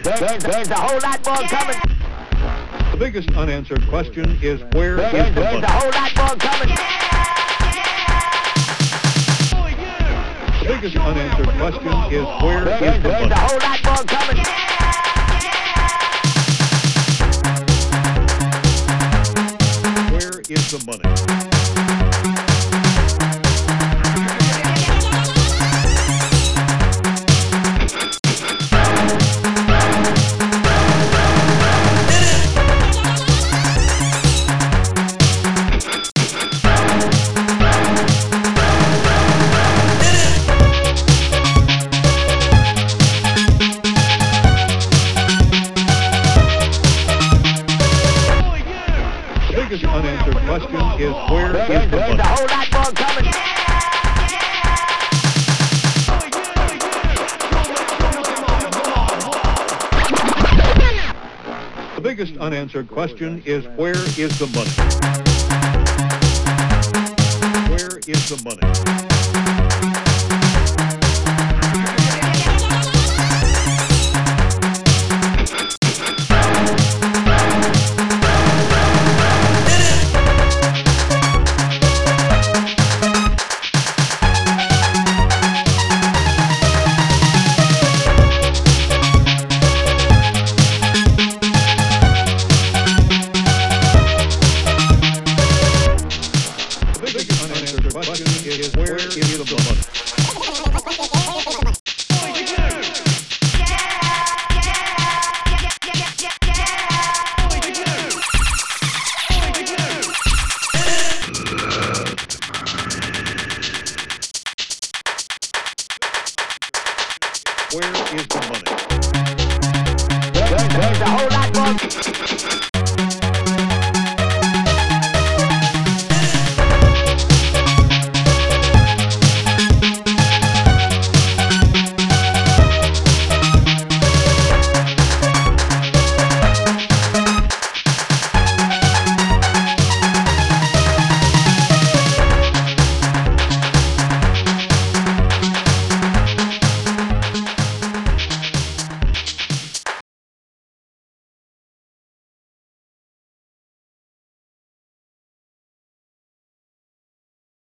There's a whole lot more coming. The biggest unanswered question is where is the There's money? a whole lot more coming. The biggest unanswered question is where is the There's money? a whole lot more coming. Where is the money? The biggest unanswered question is where is the There's a money? whole lot more coming. The biggest unanswered question is where is the money? Where is the money? The biggest unanswered question is where is the money? Where is the money? There's a whole lot more.